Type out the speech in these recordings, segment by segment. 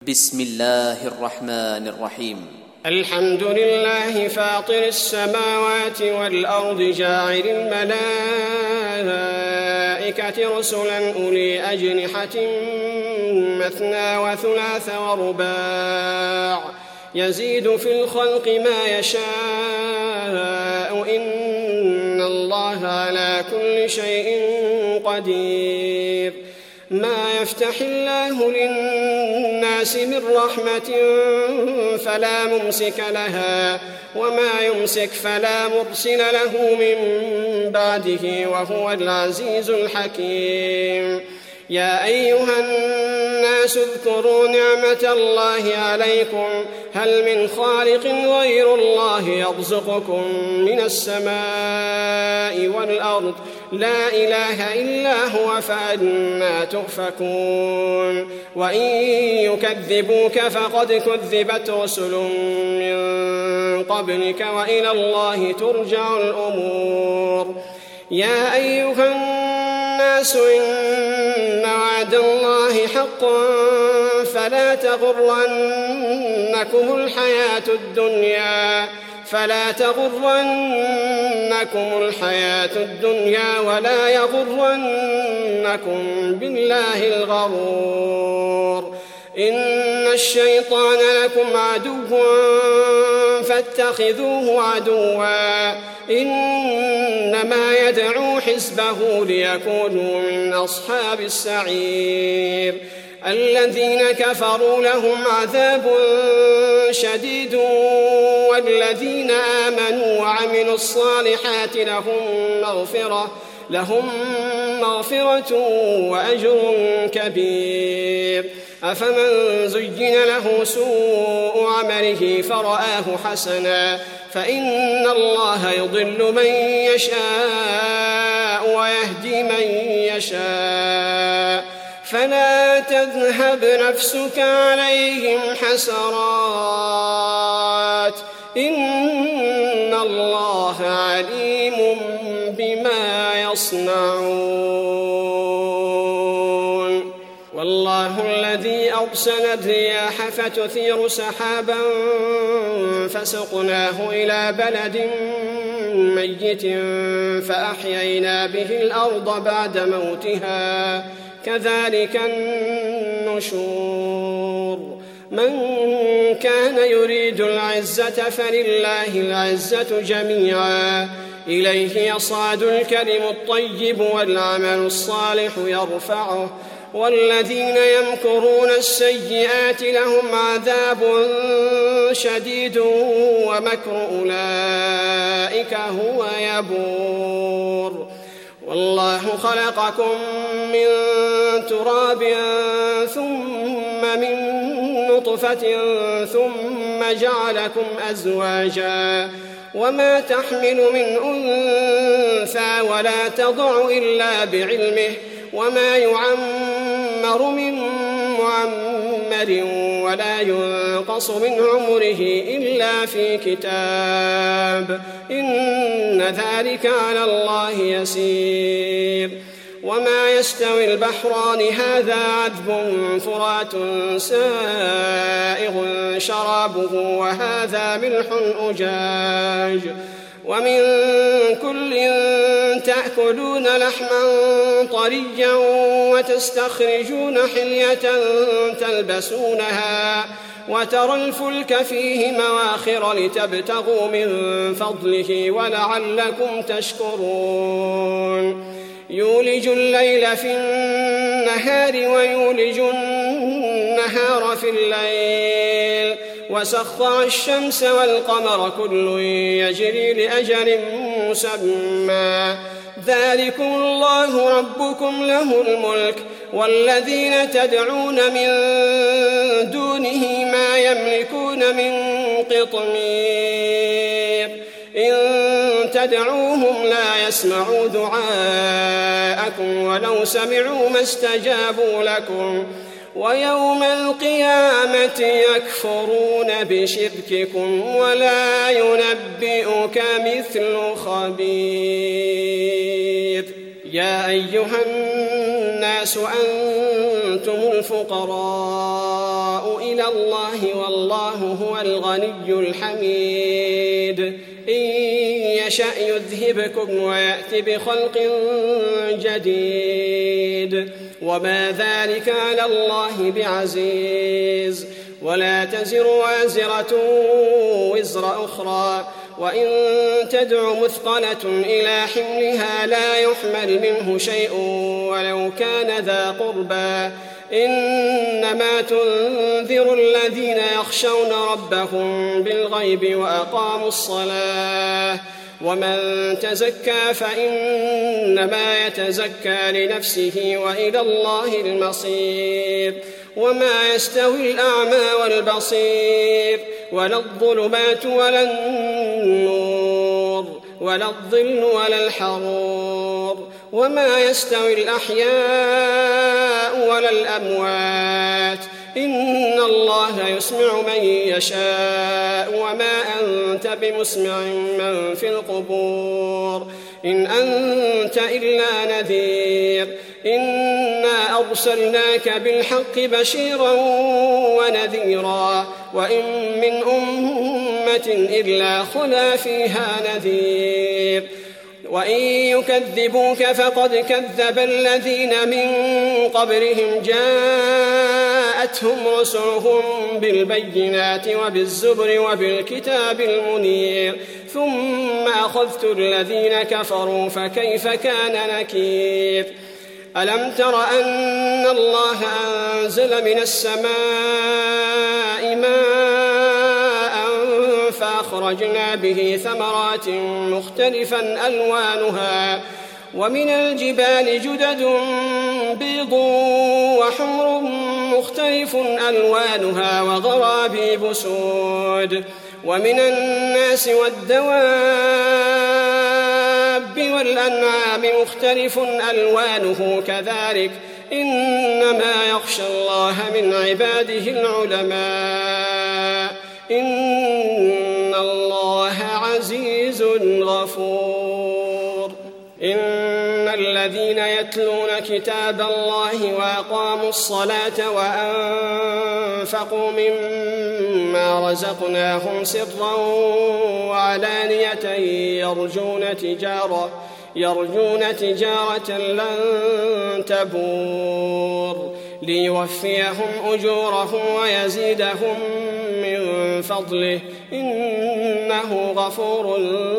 بسم الله الرحمن الرحيم. الحمد لله فاطر السماوات والأرض جاعل الملائكة رسلا أولي أجنحة مثنى وثلاث ورباع يزيد في الخلق ما يشاء إن الله على كل شيء قدير. ما يفتح الله للناس من رحمة فلا ممسك لها وما يمسك فلا مرسل له من بعده وهو العزيز الحكيم. يا أيها الناس اذكروا نعمة الله عليكم هل من خالق غير الله يرزقكم من السماء والأرض لا إله إلا هو فأنى تؤفكون. وإن يكذبوك فقد كذبت رسل من قبلك وإلى الله ترجع الأمور. يا أيها الناس إن وعد الله حق فلا تغرنكم الحياة الدنيا ولا يغرنكم بالله الغرور. إن الشيطان لكم عدو فاتخذوه عدوا إنما يدعو حزبه ليكونوا من أصحاب السعير. الذين كفروا لهم عذاب شديد والذين آمنوا وعملوا الصالحات لهم مغفرة وأجر كبير. أفمن زين له سوء عمله فرآه حسنا فإن الله يضل من يشاء ويهدي من يشاء فلا تذهب نفسك عليهم حسرات إن الله عليم بما يصنعون. والله الذي أرسل الرياح فتثير سحابا فسقناه إلى بلد ميت فأحيينا به الأرض بعد موتها كذلك النشور. من كان يريد العزة فلله العزة جميعا إليه يصعد الكلم الطيب والعمل الصالح يرفعه والذين يمكرون السيئات لهم عذاب شديد ومكر أولئك هو يبور. والله خلقكم من تراب ثم من نطفة ثم جعلكم أزواجا وما تحمل من أنثى ولا تضع إلا بعلمه وما يعمر من معمر ولا ينقص من عمره إلا في كتاب إن ذلك على الله يسير. وما يستوي البحران هذا عذب فرات سائغ شرابه وهذا ملح أجاج ومن كل تأكلون لحما طريا وتستخرجون حلية تلبسونها وترى الفلك فيه مواخر لتبتغوا من فضله ولعلكم تشكرون. يولج الليل في النهار ويولج النهار في الليل وسخر الشمس والقمر كل يجري لأجل مسمى ذلكم الله ربكم له الملك والذين تدعون من دونه ما يملكون من قطمير إن تدعوهم لا يسمعوا دعاءكم ولو سمعوا ما استجابوا لكم ويوم القيامة يكفرون بشرككم ولا ينبئك مثل خبير. يا أيها الناس أنتم الفقراء إلى الله والله هو الغني الحميد إن يشأ يذهبكم ويأتي بخلق جديد وما ذلك على الله بعزيز ولا تزر وازرة وزر أخرى وإن تدع مثقلة إلى حملها لا يحمل منه شيء ولو كان ذا قربى إنما تنذر الذين يخشون ربهم بالغيب وأقاموا الصلاة ومن تزكى فإنما يتزكى لنفسه وإلى الله المصير وما يستوي الأعمى والبصير ولا الظلمات ولا النور ولا الظل ولا الحرور وما يستوي الأحياء ولا الأموات إن الله يسمع من يشاء وما أنت بمسمع من في القبور إن أنت إلا نذير إنا أرسلناك بالحق بشيرا ونذيرا وإن من أمة إلا خلا فيها نذير وإن يكذبوك فقد كذب الذين من قبلهم جاءتهم رسلهم بالبينات وبالزبر وبالكتاب المنير ثم أخذت الذين كفروا فكيف كان نكير ألم تر أن الله أنزل من السماء ماء فأخرجنا به ثمرات مختلفا ألوانها ومن الجبال جدد بيض وحمر مختلف ألوانها وغرابيب سود ومن الناس والدواب والأنعام مختلف ألوانه كذلك إنما يخشى الله من عباده العلماء إن الله عزيز غفور إن الذين يتلون كتاب الله وأقاموا الصلاة وأنفقوا مما رزقناهم سرا وعلانية يرجون تجارة لن تبور ليوفيهم أجورهم ويزيدهم من فضله إنه غفور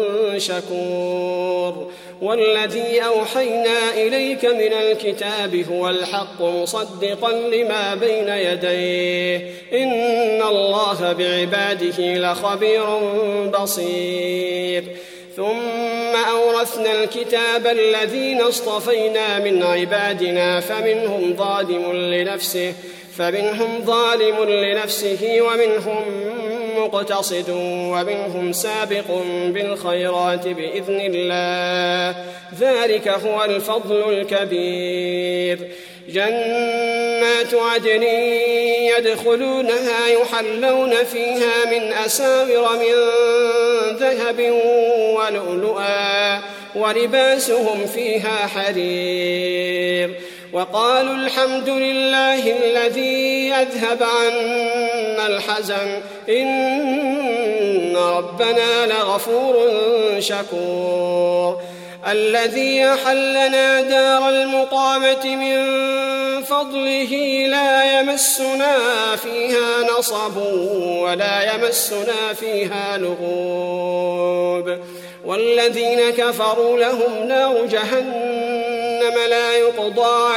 شكور والذي أوحينا إليك من الكتاب هو الحق مصدقا لما بين يديه إن الله بعباده لخبير بصير ثم أورثنا الكتاب الذين اصطفينا من عبادنا فمنهم ظالم لنفسه ومنهم مقتصد ومنهم سابق بالخيرات بإذن الله ذلك هو الفضل الكبير جنات عدن يدخلونها يحلون فيها من أساور من ذهب ولؤلؤا ولباسهم فيها حرير وقالوا الحمد لله الذي أذهب عنا الحزن إن ربنا لغفور شكور الذي أحلنا دار المقامة من فضله لا يمسنا فيها نصب ولا يمسنا فيها لغوب والذين كفروا لهم نار جهنم لا يقضى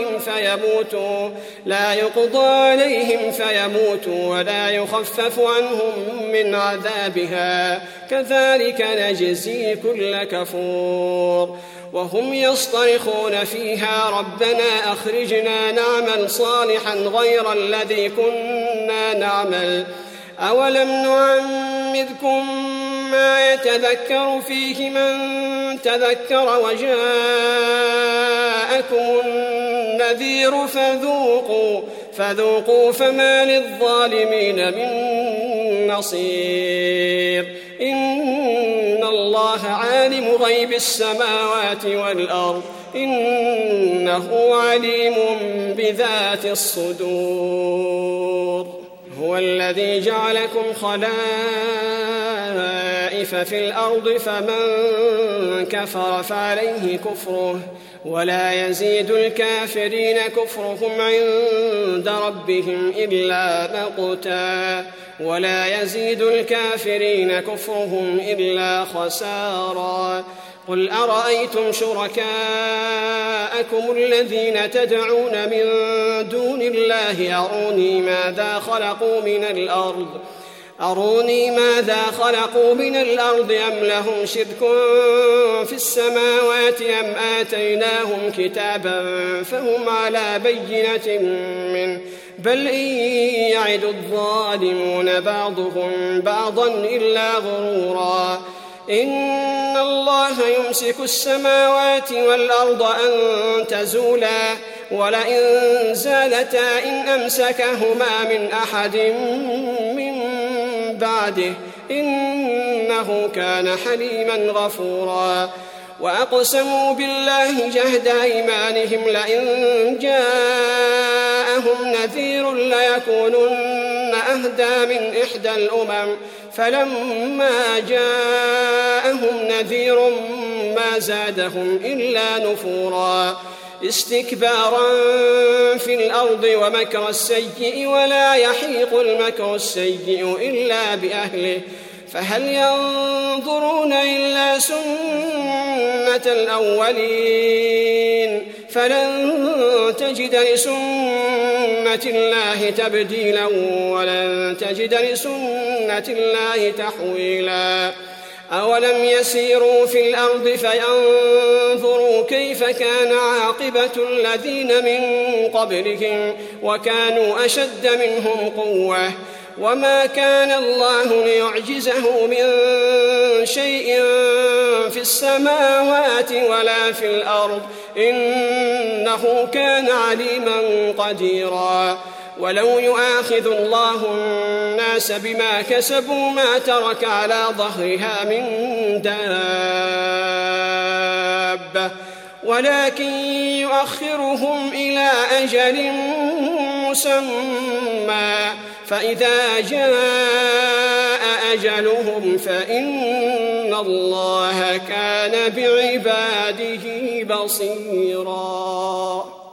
عليهم فيموتوا ولا يخفف عنهم من عذابها كذلك نجزي كل كفور وهم يصطرخون فيها ربنا أخرجنا نعمل صالحا غير الذي كنا نعمل أولم نعمركم ما يتذكر فيه من تذكر وجاءكم النذير فذوقوا فما للظالمين من نصير إن الله عالم غيب السماوات والأرض إنه عليم بذات الصدور. هو الذي جعلكم خلائف في الأرض فمن كفر فعليه كفره ولا يزيد الكافرين كفرهم عند ربهم إلا مقتا ولا يزيد الكافرين كفرهم إلا خسارا. قل أرأيتم شركاءكم الذين تدعون من دون الله أروني ماذا خلقوا من الأرض أم لهم شرك في السماوات أم آتيناهم كتابا فهم على بينة منه بل إن يعد الظالمون بعضهم بعضا إلا غرورا. إن الله يمسك السماوات والأرض أن تزولا ولئن زالتا إن أمسكهما من أحد من بعده إنه كان حليما غفورا. وأقسموا بالله جهد أيمانهم لئن جاءهم نذير ليكونن أهدى من إحدى الأمم فلما جاءهم نذير ما زادهم إلا نفورا. استكبارا في الأرض ومكر السيء ولا يحيق المكر السيء إلا بأهله فهل ينظرون إلا سنة الأولين فلن تجد لسنة الله تبديلا ولن تجد لسنة الله تحويلا. أولم يسيروا في الأرض فينظروا كيف كان عاقبة الذين من قبلهم وكانوا أشد منهم قوة وما كان الله ليعجزه من شيء في السماوات ولا في الأرض إنه كان عليما قديرا. ولو يؤاخذ الله الناس بما كسبوا ما ترك على ظهرها من دابة ولكن يؤخرهم إلى أجل مسمى فإذا جاء أجلهم فإن الله كان بعباده بصيرا.